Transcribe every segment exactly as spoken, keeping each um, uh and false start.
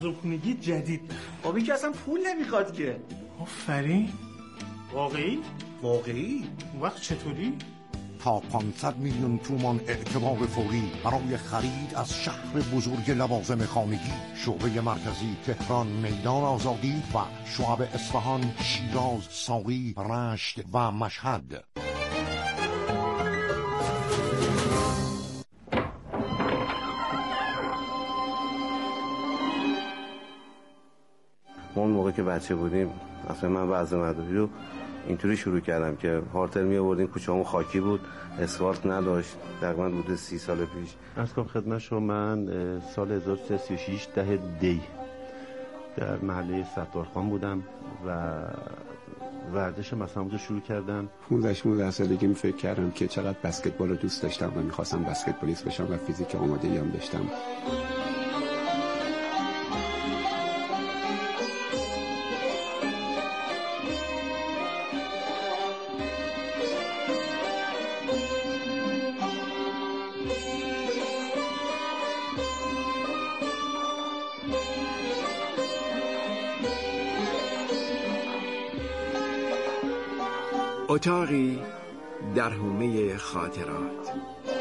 زبونگی جدید آبی که اصلا پول نمیخواد که. آفرین. واقعی؟ واقعی؟ وقت چطوری؟ تا پانصد میلیون تومان اعتبار فوری برای خرید از شهر بزرگ لوازم خانگی. شعبه مرکزی تهران، میدان آزادی و شعب اصفهان، شیراز، ساقی، رشت و مشهد. اون موقع که بچه بودیم اصلا من وضع مدرسه رو اینطوری شروع کردم که هارتل می آوردیم، کوچه‌مون خاکی بود، اسفالت نداشت. تقریبا حدود سی سال پیش. عرض کنم خدمت شما من سال هزار و سیصد و سی و شش ده دی در محله ستارخان بودم و ورزش مثلا رو شروع کردم. پانزده شانزده سالگی فکر کردم که چقدر بسکتبال رو دوست داشتم و می‌خواستم بسکتبالیست بشم و فیزیک آماده‌ای هم داشتم. اتاقی در حومه خاطرات.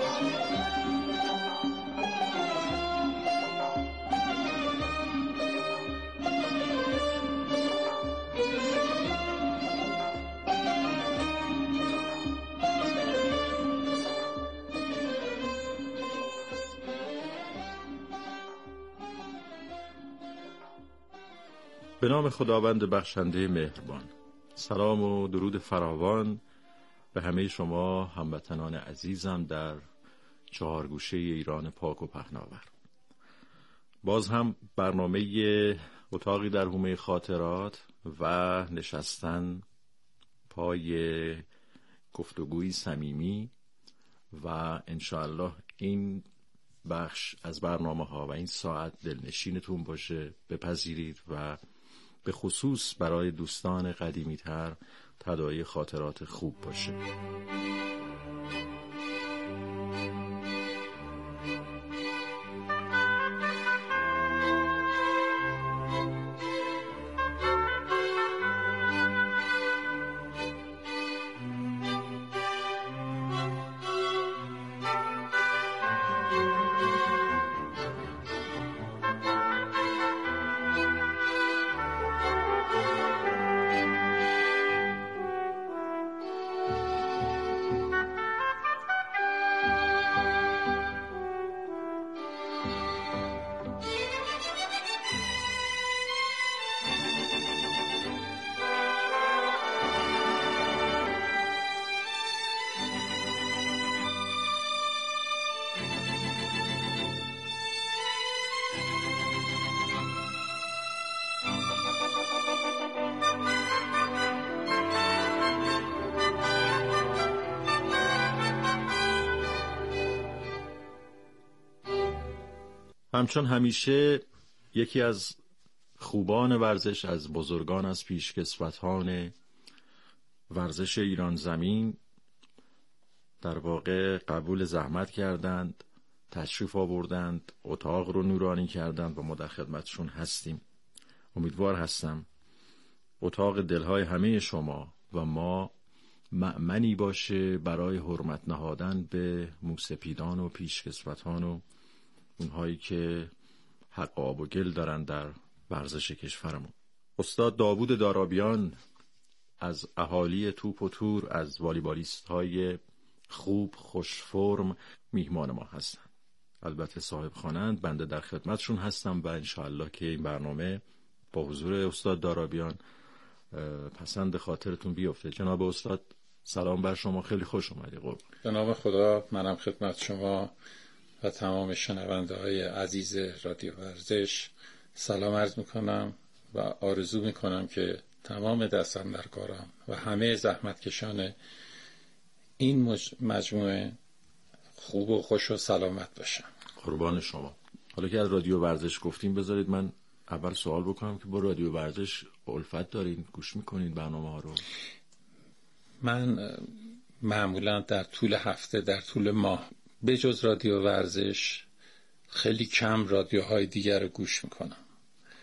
به نام خداوند بخشنده مهربان. سلام و درود فراوان به همه شما هموطنان عزیزم در چهار گوشه ایران پاک و پهناور. باز هم برنامه اتاقی در حومه خاطرات و نشستن پای گفتگوی صمیمی و انشاءالله این بخش از برنامه ها و این ساعت دلنشینتون باشه، بپذیرید و به خصوص برای دوستان قدیمی تر تداعی خاطرات خوب باشه. همچون همیشه یکی از خوبان ورزش، از بزرگان، از پیشکسوتان ورزش ایران زمین در واقع قبول زحمت کردند، تشریف آوردند، اتاق رو نورانی کردند و ما در خدمتشون هستیم. امیدوار هستم اتاق دلهای همه شما و ما مأمنی باشه برای حرمت نهادن به موسپیدان و پیشکسوتان و اونهایی که حق آب و گل دارن در ورزش کشورمون. استاد داوود دارابیان از اهالی توپ و تور، از والیبالیست های خوب خوش فرم میهمان ما هستن. البته صاحب خانند، بنده در خدمتشون هستم و انشاءالله که این برنامه با حضور استاد دارابیان پسند خاطرتون بیفته. جناب استاد سلام بر شما، خیلی خوش اومدی. قربان. به نام خدا منم خدمت شما و تمام شنونده های عزیز رادیو ورزش سلام عرض میکنم و آرزو میکنم که تمام دستاندرکاران و همه زحمتکشان این مجموعه خوب و خوش و سلامت باشن. قربان شما. حالا که از رادیو ورزش گفتیم بذارید من اول سوال بکنم که با رادیو ورزش الفت دارین، گوش میکنین برنامه ها رو؟ من معمولا در طول هفته، در طول ماه به جز رادیو ورزش خیلی کم رادیوهای دیگر رو گوش میکنم.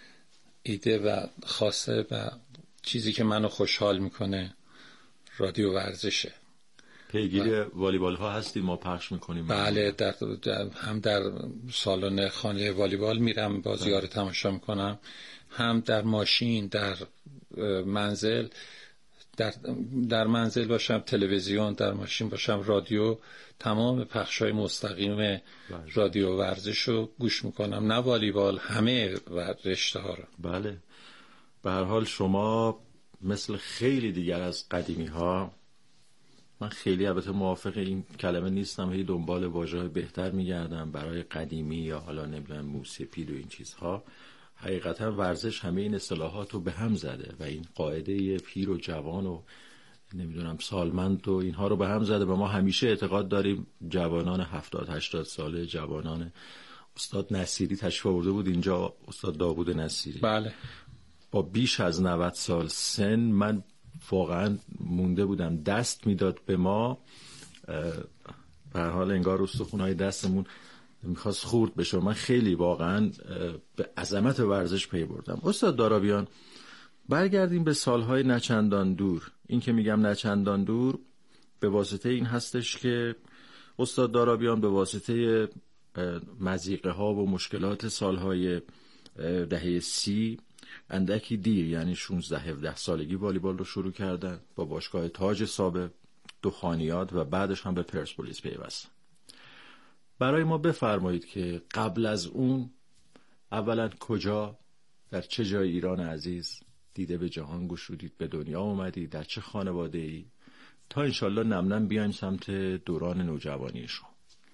ایده و خواسته و چیزی که منو خوشحال میکنه رادیو ورزشه. پیگیر والیبال ها هستی، ما پخش میکنیم. بله، در, در هم در سالن خانه والیبال میرم بازی ها رو تماشا میکنم، هم در ماشین، در منزل، در, در منزل باشم تلویزیون، در ماشین باشم رادیو، تمام پخش‌های مستقیم رادیو ورزش رو گوش میکنم، نه والیبال، همه رشته ها رو. بله، به هر حال شما مثل خیلی دیگر از قدیمی ها، من خیلی البته موافق این کلمه نیستم، هی دنبال واژه‌های بهتر میگردم برای قدیمی یا حالا نمیدونم موسیقی و این چیزها. حقیقتا ورزش همه این اصطلاحات رو به هم زده و این قاعده پیر و جوان و نمیدونم سالمند و اینها رو به هم زده و ما همیشه اعتقاد داریم جوانان هفتاد هشتاد ساله، جوانان استاد نصیری تشریف آورده بود اینجا، استاد داوود نصیری، بله، با بیش از نود سال سن، من واقعا مونده بودم، دست میداد به ما، به هر حال انگار استخونهای دستمون میخواست خورد بشه. من خیلی واقعا به عظمت ورزش پی بردم. استاد دارابیان، برگردیم به سالهای نچندان دور. این که میگم نچندان دور به واسطه این هستش که استاد دارابیان به واسطه مضیقه ها و مشکلات سالهای دهه سی اندکی دیر، یعنی شانزده هفده سالگی والیبال رو شروع کردن، با باشگاه تاج سابق، دخانیات و بعدش هم به پرسپولیس پیوستن. برای ما بفرمایید که قبل از اون اولا کجا، در چه جای ایران عزیز دیده به جهان گشودید، به دنیا اومدید، در چه خانواده ای، تا انشالله نمنم بیایم سمت دوران نوجوانی شما.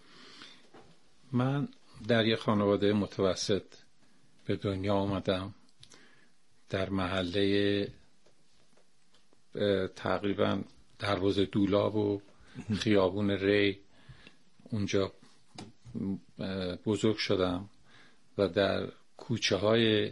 من در یک خانواده متوسط به دنیا اومدم، در محله تقریبا دروازه دولاب و خیابون ری، اونجا بزرگ شدم و در کوچه های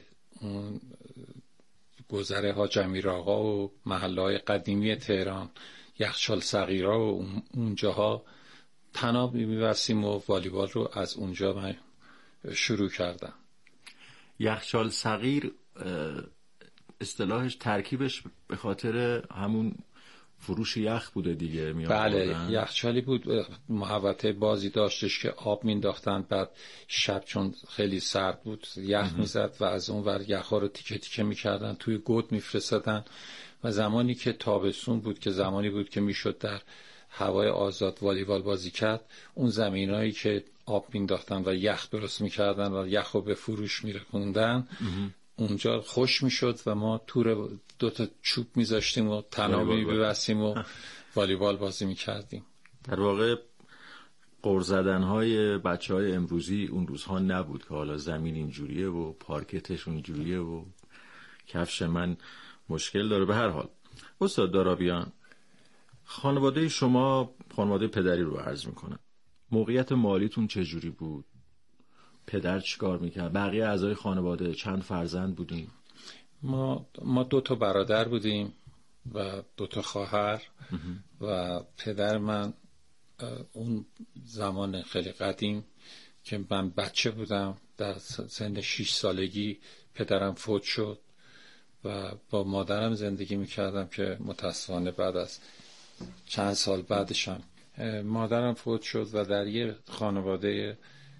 گذره ها جمیر آقا و محله های قدیمی تهران، یخچال صغیرا و اونجاها طناب می‌بستیم و والیبال رو از اونجا من شروع کردم. یخچال صغیر اصطلاحش، ترکیبش به خاطر همون فروش یخ بوده دیگه؟ بله، یخچالی بود، محوطه بازی داشتش که آب مینداختن، بعد شب چون خیلی سرد بود یخ میزد و از اون ور یخ ها رو تیکه تیکه میکردن، توی گود میفرستادن و زمانی که تابستون بود، که زمانی بود که میشد در هوای آزاد والیبال بازی کرد، اون زمینایی که آب مینداختن و یخ درست میکردن و یخ رو به فروش میرکوندن، اونجا خوش میشد و ما تور دوتا چوب میذاشتیم و تنابی ببستیم و والیبال بازی میکردیم. در واقع قرض زدن‌های بچه‌های امروزی اون روزها نبود که حالا زمین اینجوریه و پارکتش اونجوریه و کفش من مشکل داره. به هر حال استاد دارابیان، خانواده شما، خانواده پدری رو عرض میکنم، موقعیت مالیتون چجوری بود؟ پدر چیکار میکرد؟ بقیه اعضای خانواده چند فرزند بودین؟ ما ما دو تا برادر بودیم و دو تا خواهر و پدر من اون زمان خیلی قدیم که من بچه بودم، در سن شش سالگی پدرم فوت شد و با مادرم زندگی میکردم که متاسفانه بعد از چند سال بعدشم مادرم فوت شد و در یه خانواده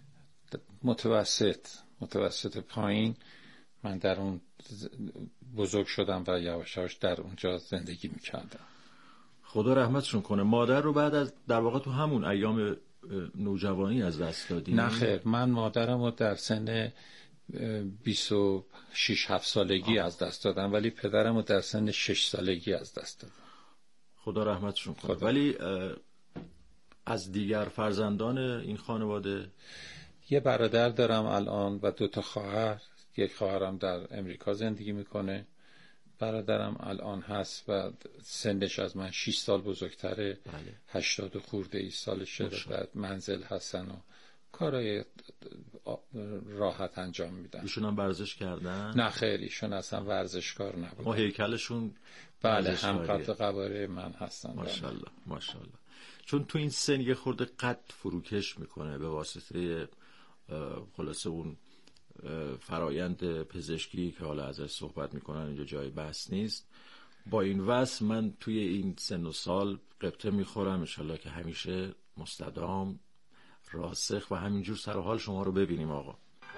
متوسط متوسط پایین من در اون بزرگ شدم و یواش یواش در اونجا زندگی میکردم. خدا رحمتشون کنه. مادر رو بعد از در واقع تو همون ایام نوجوانی از دست دادی؟ نه خیر، من مادرم رو در سن بیست و شش هفت سالگی آه. از دست دادم، ولی پدرم رو در سن شش سالگی از دست دادم. خدا رحمتشون کنه. ولی از دیگر فرزندان این خانواده؟ یه برادر دارم الان و دو تا خواهر. یک خواهرم در امریکا زندگی میکنه، برادرم الان هست و سنش از من شش سال بزرگتره. بله. هشتاد خورده ای سالشه و منزل هستن و کارهای راحت انجام میدن. ایشون هم ورزش کردن؟ نه خیر، ایشون اصلا ورزشکار نبودن. ما هیکلشون بله هم قد قواره من هستن. ماشاءالله ماشاءالله. چون تو این سن یه خورده قد فروکش میکنه به واسطه خلاصه اون فرایند پزشکی که حالا ازش صحبت میکنن اینجا جای بحث نیست. با این وصف من توی این سن و سال قبطه میخورم، انشالله که همیشه مستدام راسخ و همینجور سر و حال شما رو ببینیم آقا.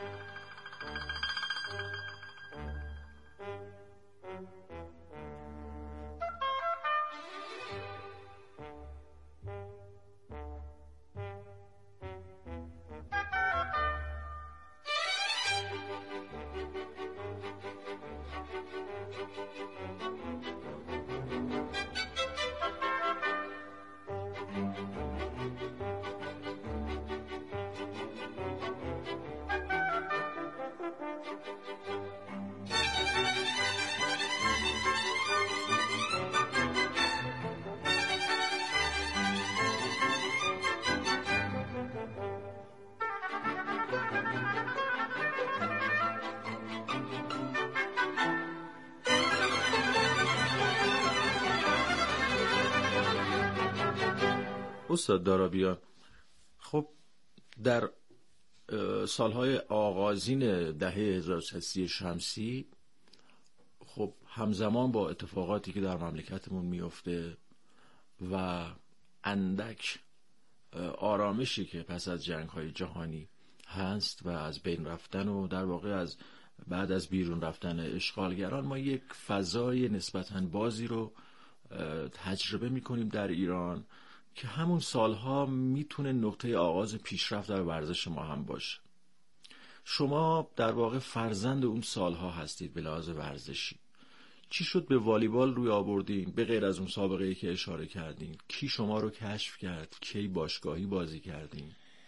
استاد دارابیان، خب در سالهای آغازین دهه هزار و سیصد شمسی خب همزمان با اتفاقاتی که در مملکتمون میفته و اندک آرامشی که پس از جنگ‌های جهانی هست و از بین رفتن و در واقع از بعد از بیرون رفتن اشغالگران، ما یک فضای نسبتاً بازی رو تجربه می‌کنیم در ایران که همون سالها میتونه نقطه آغاز پیشرفت در ورزش ما هم باشه. شما در واقع فرزند اون سالها هستید به لحاظ ورزشی. چی شد به والیبال روی آوردین؟ به غیر از اون سابقه‌ای که اشاره کردین، کی شما رو کشف کرد؟ کی باشگاهی بازی کردین؟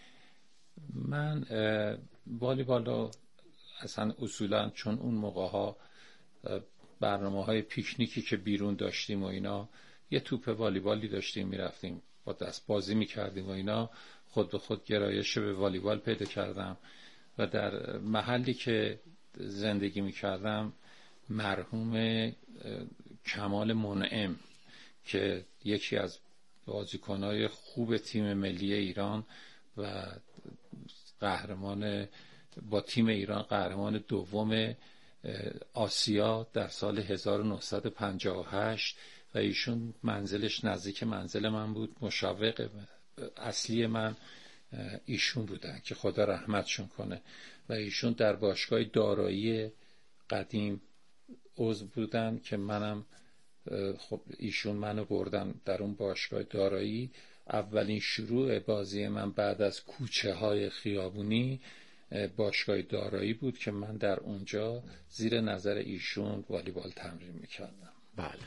من والیبال رو اصلا اصولا چون اون موقع‌ها برنامه‌های پیکنیکی که بیرون داشتیم و اینا، یه توپ والیبالی داشتیم میرفتیم با دست بازی میکردیم و اینا، خود به خود گرایش به والیبال پیدا کردم و در محلی که زندگی میکردم مرحوم کمال منعم که یکی از بازیکنهای خوب تیم ملی ایران و قهرمان با تیم ایران قهرمان دوم آسیا در سال هزار و نهصد و پنجاه و هشت و ایشون منزلش نزدیک منزل من بود. مشوق اصلی من ایشون بودن که خدا رحمتشون کنه و ایشون در باشگاه دارایی قدیم عضو بودن که منم خب ایشون منو بردن در اون باشگاه دارایی. اولین شروع بازی من بعد از کوچه های خیابونی باشگاه دارایی بود که من در اونجا زیر نظر ایشون والیبال تمرین میکردم. بله.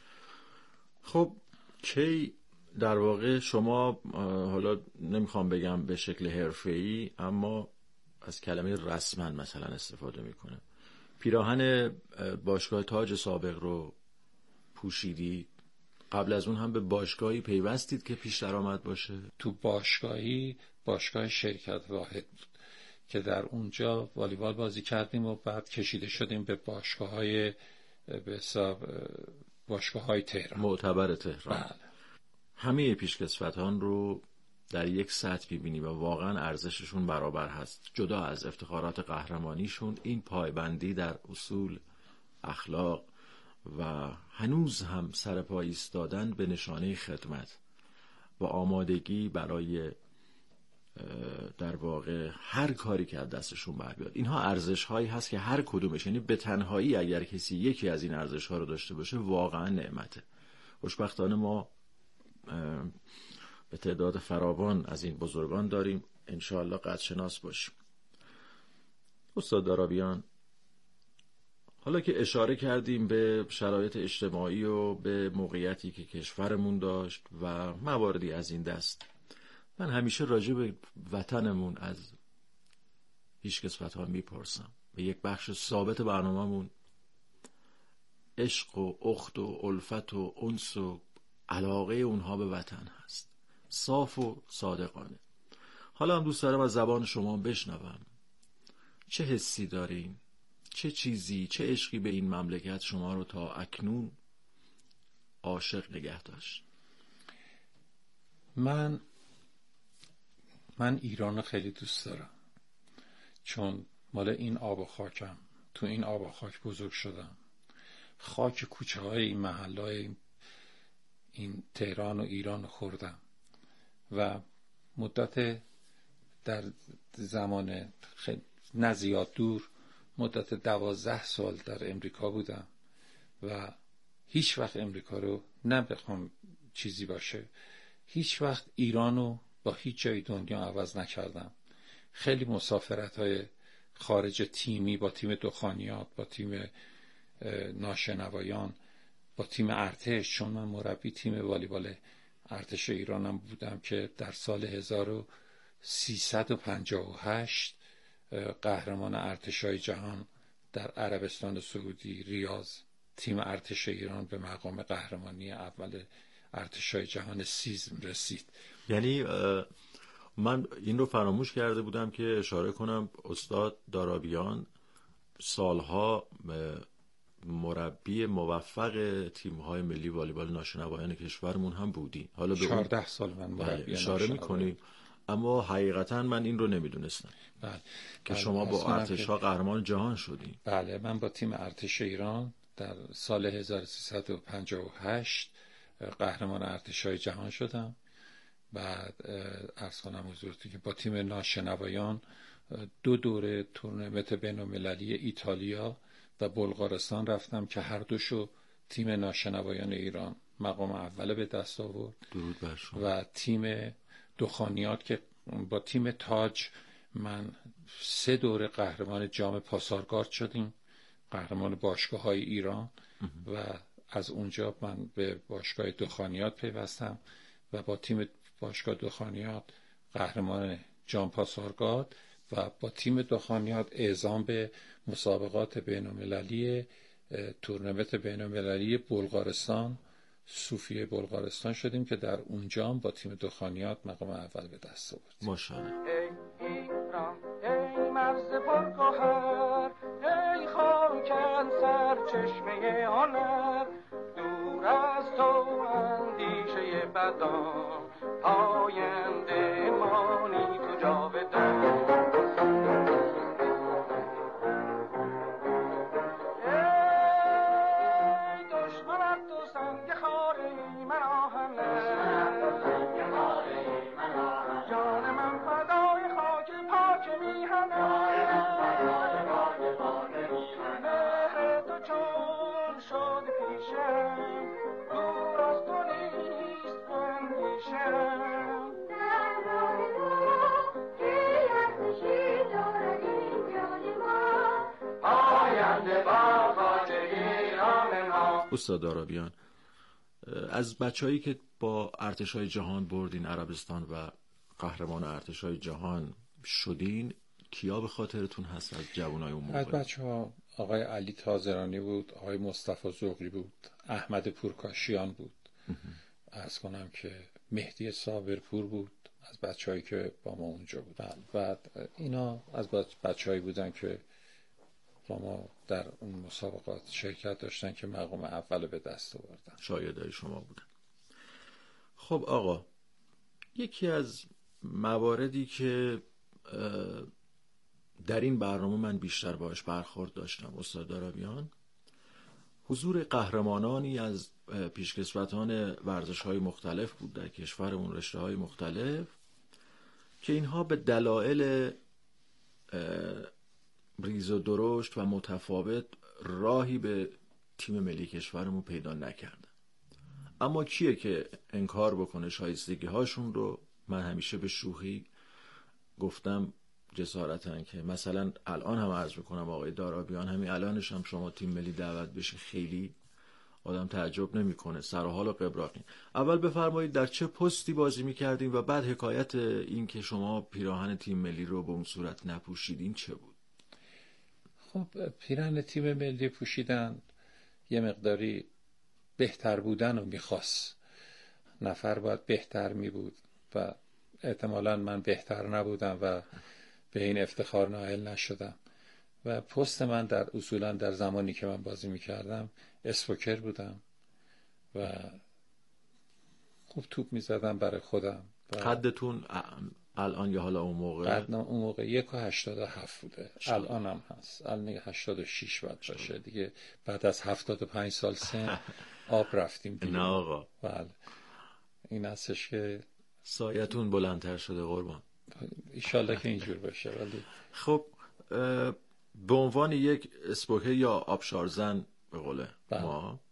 خب کی در واقع شما، حالا نمیخوام بگم به شکل حرفه‌ای، اما از کلمه رسما مثلا استفاده میکنه، پیراهن باشگاه تاج سابق رو پوشیدی؟ قبل از اون هم به باشگاهی پیوستید که پیش درآمد باشه؟ تو باشگاهی باشگاه شرکت واحد بود که در اونجا والیبال بازی کردیم و بعد کشیده شدیم به باشگاه‌های به حساب باشگاه‌های تهران، معتبر تهران. بله. همه پیشکسوتان رو در یک سطح می‌بینی و واقعا ارزششون برابر هست. جدا از افتخارات قهرمانیشون، این پایبندی در اصول، اخلاق و هنوز هم سر پای ایستادن به نشانه خدمت و آمادگی برای در واقع هر کاری که از دستشون بر بیاد، اینها ارزش هایی هست که هر کدومش، یعنی به تنهایی اگر کسی یکی از این ارزش ها رو داشته باشه واقعا نعمته. خوشبختانه ما به تعداد فراوان از این بزرگان داریم، انشاءالله قدرشناس باشیم. استاد دارابیان، حالا که اشاره کردیم به شرایط اجتماعی و به موقعیتی که کشورمون داشت و مواردی از این دست، من همیشه راجع به وطنمون از پیشکسوتان میپرسم. به یک بخش ثابت برنامه‌مون عشق و اخت و الفت و انس و علاقه اونها به وطن هست، صاف و صادقانه. حالا هم دوست دارم از زبان شما بشنوم چه حسی دارین؟ چه چیزی، چه عشقی به این مملکت شما رو تا اکنون عاشق نگه داشت؟ من من ایران رو خیلی دوست دارم، چون مال این آب و خاکم، تو این آب و خاک بزرگ شدم، خاک کوچه های این محله های این تهران و ایران خوردم و مدت در زمان خیلی نه زیاد دور مدت دوازده سال در امریکا بودم و هیچ وقت امریکا رو نه بخوام چیزی باشه، هیچ وقت ایرانو با هیچ جای دنیا عوض نکردم. خیلی مسافرت های خارج تیمی با تیم دخانیات، با تیم ناشنوایان، با تیم ارتش، چون من مربی تیم والیبال ارتش ایرانم بودم که در سال هزار و سیصد و پنجاه و هشت قهرمان ارتشای جهان در عربستان سعودی ریاض تیم ارتش ایران به مقام قهرمانی اول ارتشای جهان سیزم رسید. یعنی من این رو فراموش کرده بودم که اشاره کنم استاد دارابیان سالها مربی موفق تیم‌های ملی والیبال ناشنوایان کشورمون هم بودی. حالا به چهارده سال من مربی اشاره می‌کنی، اما حقیقتا من این رو نمیدونستم. بله. که شما با ارتش‌ها قهرمان جهان شدین. بله، من با تیم ارتش ایران در سال هزار و سیصد و پنجاه و هشت قهرمان ارتشای جهان شدم. بعد عرض کنم حضورتون که با تیم ناشنوایان دو دوره تورنمنت بین‌المللی ایتالیا و بلغارستان رفتم که هر دوشو تیم ناشنوایان ایران مقام اول به دست آورد. درود بر شما. و تیم دخانیات که با تیم تاج من سه دوره قهرمان جام پاسارگارد شدیم، قهرمان باشگاه های ایران و از اونجا من به باشگاه دخانیات پیوستم و با تیم باشگاه دخانیات قهرمان جام پاسارگارد و با تیم دخانیات اعزام به مسابقات بین‌المللی تورنمنت بین‌المللی بلغارستان صوفیه بلغارستان شدیم که در اونجا با تیم دخانیات مقام اول به دست آوردیم. ماشاءالله. ای ایران ای مرز پرگوهر، ای خاکن سرچشمه هنر، دور از تو اندیشه بدان، پاینده مانی تو جاودان. استاد دارابیان، از بچه‌هایی که با ارتش‌های جهان بردین عربستان و قهرمان ارتش‌های جهان شدین، کیا به خاطرتون هست از جوانای اون موقع؟ از بچه‌ها آقای علی تازرانی بود، آقای مصطفی زغلی بود، احمد پورکاشیان بود. عرض کنم که مهدی صابرپور بود از بچه‌هایی که با ما اونجا بود. بعد اینا از بچه‌هایی بودن که با ما در اون مسابقات شرکت داشتن که مقام اول به دست آوردن. شاگردای شما بودن. خب آقا، یکی از مواردی که در این برنامه من بیشتر باهاش برخورد داشتم استاد دارابیان، حضور قهرمانانی از پیشکسوتان ورزش‌های مختلف بود در کشورمون، رشته‌های مختلف، که اینها به دلایل ریز و درشت و متفاوت راهی به تیم ملی کشورمون پیدا نکردن. اما کیه که انکار بکنه شایستگی هاشون رو؟ من همیشه به شوخی گفتم جسارتاً که مثلا الان هم عرض میکنم آقای دارابیان، همین الانش هم شما تیم ملی دعوت بشه خیلی آدم تعجب نمیکنه، سر و حال و قبراقین. اول بفرمایید در چه پستی بازی میکردین و بعد حکایت این که شما پیراهن تیم ملی رو به اون صورت نپوشیدین چه بود؟ خب پیراهن تیم ملی پوشیدن یه مقداری بهتر بودن رو میخواست، نفر باید بهتر میبود و احتمالاً من بهتر نبودم و به این افتخار نائل نشدم و پست من در اصولاً در زمانی که من بازی میکردم اسپوکر بودم و خوب توپ میزدم برای خودم. قدتون الان یا حالا اون موقع؟ بعد اون موقع یک و هشتاد و هفت بوده، الان هم هست، الان هشتاد و شش باید باشه دیگه. بعد از هفتاد و پنج سال سن آب رفتیم دیگه. نه آقا. بله این هستش که سایتون بلندتر شده قربان. ایشالله که اینجور بشه. ولی خب به عنوان یک اسپوکه یا آبشارزن به قول ما،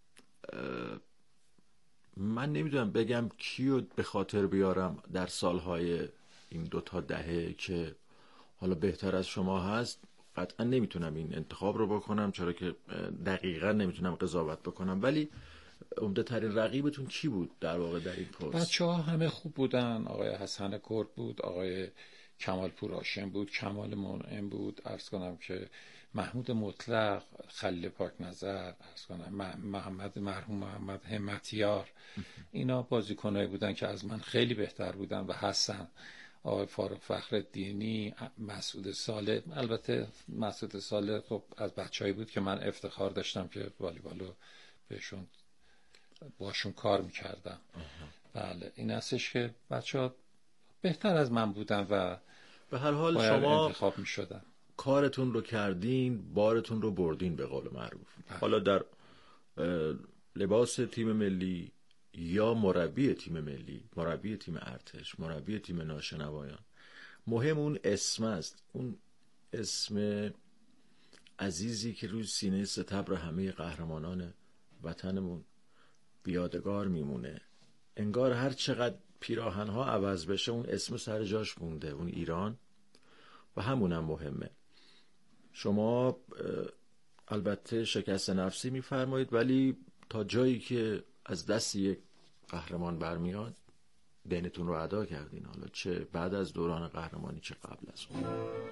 من نمیدونم بگم کیو به خاطر بیارم در سالهای این دوتا دهه که حالا بهتر از شما هست. قطعا نمیتونم این انتخاب رو بکنم چرا که دقیقا نمیتونم قضاوت بکنم، ولی عمده ترین رقیبتون کی بود در واقع در این پست؟ بچه ها همه خوب بودن. آقای حسن کرد بود، آقای کمال پور هاشم بود، کمال منعم بود، عرض کنم که محمود مطلق، خلیل پاک نظر، عرض کنم محمد مرحوم محمد همتیار. اینا بازیکنایی بودن که از من خیلی بهتر بودن و هستن. آقای فاروق فخرالدینی، مسعود صالح. البته مسعود صالح خب از بچه‌ای بود که من افتخار داشتم که والیبالو بهشون باشون کار میکردم. بله این هستش که بچه‌ها بهتر از من بودن و به هر حال شما انتخاب میشدن. کارتون رو کردین، بارتون رو بردین به قول معروف. حالا در لباس تیم ملی یا مربی تیم ملی، مربی تیم ارتش، مربی تیم ناشنوایان، مهم اون اسم است، اون اسم عزیزی که روی سینه ستبر همه قهرمانان وطنمون بیادگار میمونه. انگار هر چقدر پیراهن‌ها عوض بشه اون اسم سر جاش مونده، اون ایران، و همونم مهمه. شما البته شکست نفسی میفرمایید، ولی تا جایی که از دست یک قهرمان برمیاد دینتون رو ادا کردین، حالا چه بعد از دوران قهرمانی چه قبل از اون.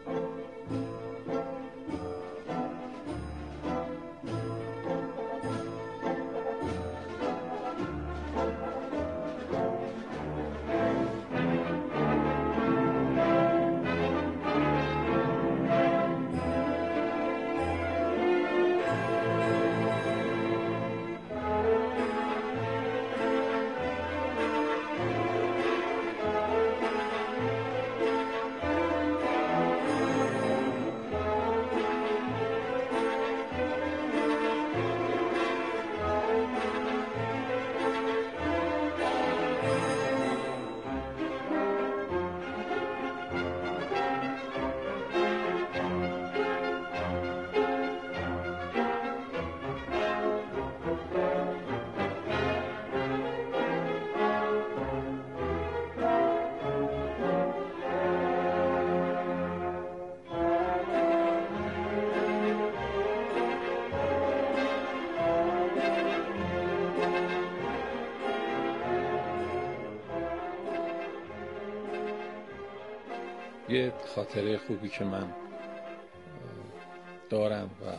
یه خاطره خوبی که من دارم و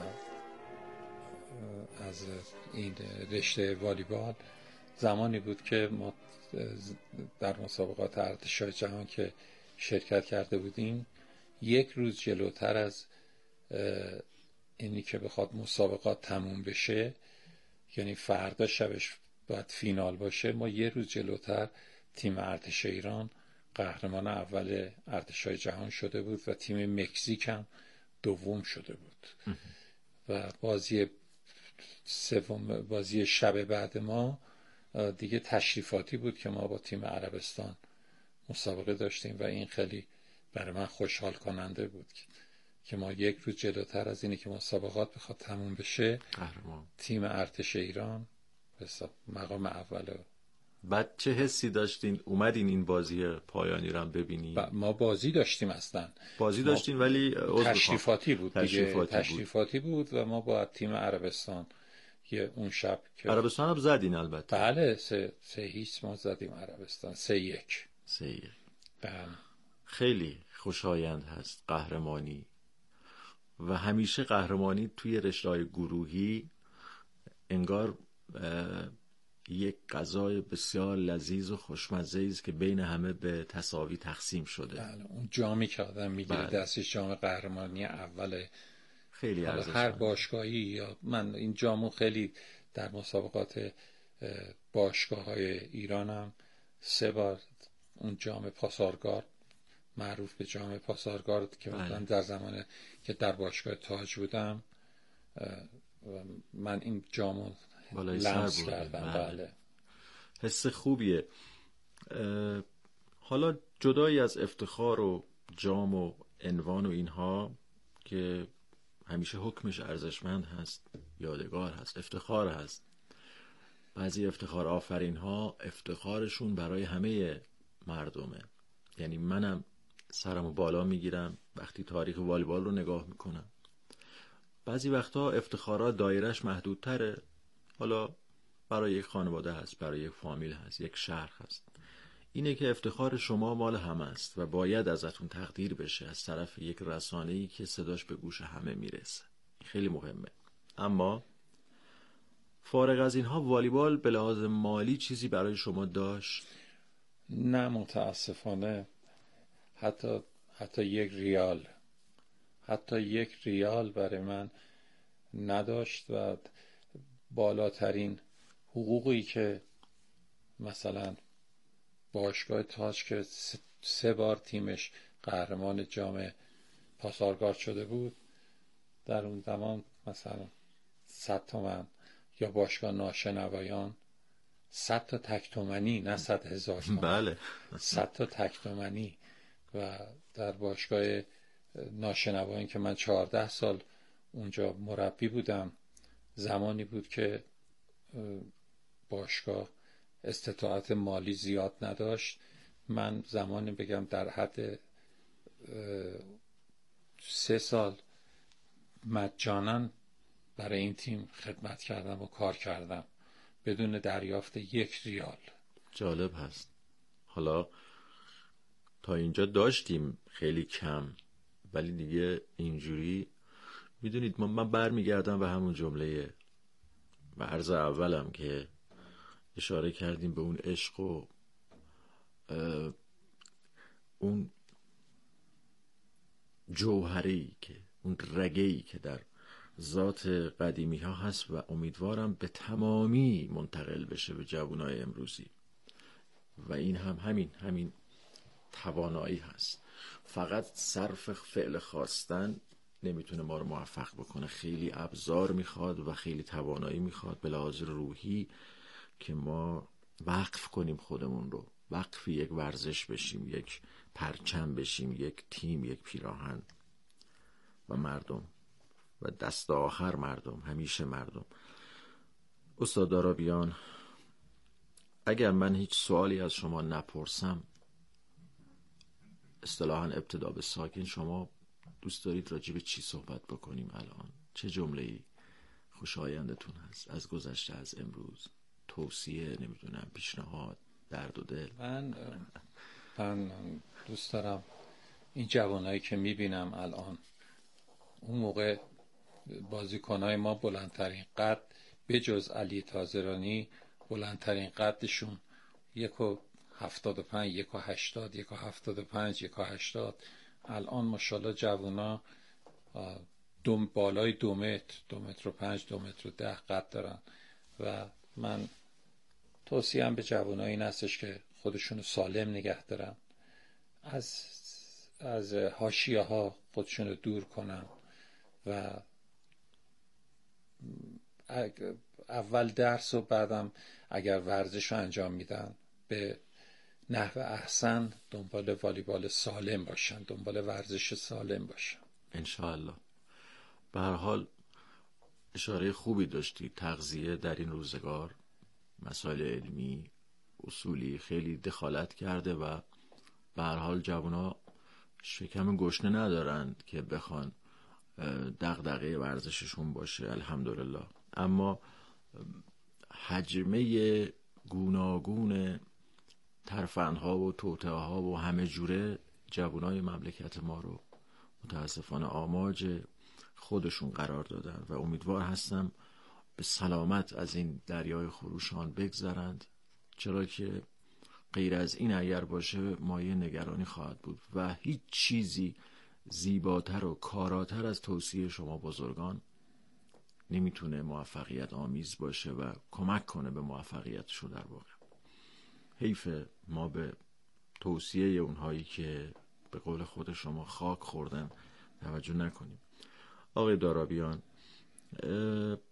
از این رشته والیبال، زمانی بود که ما در مسابقات ارتشای جهان که شرکت کرده بودیم، یک روز جلوتر از اینی که بخواد مسابقات تموم بشه، یعنی فردا شبش باید فینال باشه، ما یه روز جلوتر تیم ارتش ایران قهرمان اول ارتشای جهان شده بود و تیم مکزیک هم دوم شده بود. و بازی سوم، بازی شب بعد ما دیگه تشریفاتی بود که ما با تیم عربستان مسابقه داشتیم و این خیلی برای من خوشحال کننده بود که ما یک روز جلوتر از اینی که مسابقات بخواد تموم بشه قهرمان تیم ارتش ایران به مقام اول. بعد چه حسی داشتین اومدین این بازی پایانی رو هم ببینین؟ ما بازی داشتیم اصلا بازی داشتین ولی تشریفاتی بود دیگه. تشریفاتی, تشریفاتی بود. بود و ما با تیم عربستان که اون شب که عربستان هم زدین البته. بله سه, سه هیچ ما زدیم عربستان، سه یک سه یک. بله. خیلی خوشایند هست قهرمانی و همیشه قهرمانی توی رشته‌های گروهی انگار یک غذای بسیار لذیذ و خوشمزه است که بین همه به تساوی تقسیم شده. بله. اون جامی که آدم میگیره دستش جام قهرمانی اول خیلی ارزشمند. هر باشگاهی یا من این جامو خیلی در مسابقات باشگاه‌های ایرانم سه بار اون جام پاسارگارد معروف به جام پاسارگارد که بله. من در زمان که در باشگاه تاج بودم من این جامو لمس کردم. بله. بله. حس خوبیه. حالا جدایی از افتخار و جام و عنوان و اینها که همیشه حکمش ارزشمند هست، یادگار هست، افتخار هست. بعضی افتخار آفرین ها افتخارشون برای همه مردمه. یعنی منم سرمو بالا میگیرم وقتی تاریخ والیبال رو نگاه میکنم. بعضی وقتا افتخارات دایرش محدودتره، حالا برای یک خانواده هست، برای یک فامیل هست، یک شهر هست. اینه که افتخار شما مال همه است و باید ازتون تقدیر بشه از طرف یک رسانه‌ای که صداش به گوش همه میرسه. خیلی مهمه. اما فارغ از اینها والیبال به لحاظ مالی چیزی برای شما داشت؟ نه متاسفانه. حتی حتی یک ریال حتی یک ریال برای من نداشت و بالاترین حقوقی که مثلا باشگاه تاج که سه بار تیمش قهرمان جام پاسارگارد شده بود در اون زمان مثلا صد تومن، یا باشگاه ناشنوایان صد تا تک تومنی، نه صد هزار تومن. بله. صد تا تک تومنی. و در باشگاه ناشنوایان که من چهارده سال اونجا مربی بودم، زمانی بود که باشگاه استطاعت مالی زیاد نداشت. من زمانی بگم در حد سه سال مجانا برای این تیم خدمت کردم و کار کردم بدون دریافت یک ریال. جالب هست. حالا تا اینجا داشتیم خیلی کم، ولی دیگه اینجوری میدونید من برمیگردم به همون جمله و عرض اولم که اشاره کردیم به اون عشق و اون جوهری که اون رگه‌ای که در ذات قدیمی ها هست و امیدوارم به تمامی منتقل بشه به جوانای امروزی. و این هم همین همین توانایی هست. فقط صرف فعل خواستن نمیتونه ما رو موفق بکنه. خیلی ابزار میخواد و خیلی توانایی میخواد به لحاظ روحی که ما وقف کنیم خودمون رو، وقف یک ورزش بشیم، یک پرچم بشیم، یک تیم، یک پیراهن و مردم و دست آخر مردم، همیشه مردم. استاد آرابیان، اگر من هیچ سوالی از شما نپرسم، اصطلاحاً ابتدا به ساکن، شما دوست دارید راجع به چی صحبت بکنیم الان؟ چه جمله‌ای خوشایندتون هست از گذشته، از امروز؟ توصیه، نمیدونم، پیشنهاد، درد و دل؟ من من دوست دارم این جوانایی که میبینم الان، اون موقع بازیکنای ما بلندترین قد به جز علی تازرانی بلندترین قدشون یک و هفتاد و پنج، یک و هشتاد، یک و هفتاد و پنج، یک و هشتاد. الان ماشاءالله جوونا دوم بالای دو متر، دو متر و پنج، دو متر و ده قد دارن. و من توصیه‌ام به جوونا این هستش که خودشونو سالم نگه دارن، از از حاشیه ها خودشونو دور کنن و اول درس و بعدم اگر ورزش رو انجام میدن به نحو احسن دنبال والیبال سالم باشن، دنبال ورزش سالم باشن انشاءالله. به هر حال اشاره خوبی داشتی. تغذیه در این روزگار، مسائل علمی، اصولی خیلی دخالت کرده و به هر حال جوانا شکم گشنه ندارند که بخوان دغدغه ورزششون باشه، الحمدلله. اما حجمه گوناگون ترفندها و توطئه‌ها و همه جوره جوانای مملکت ما رو متاسفانه آماج خودشون قرار دادن و امیدوار هستم به سلامت از این دریای خروشان بگذرند، چرا که غیر از این اگر باشه مایه نگرانی خواهد بود و هیچ چیزی زیباتر و کاراتر از توصیه شما بزرگان نمیتونه موفقیت آمیز باشه و کمک کنه به موفقیتشو. در واقع حیف ما به توصیه اونهایی که به قول خود شما خاک خوردن توجه نکنیم. آقای دارابیان،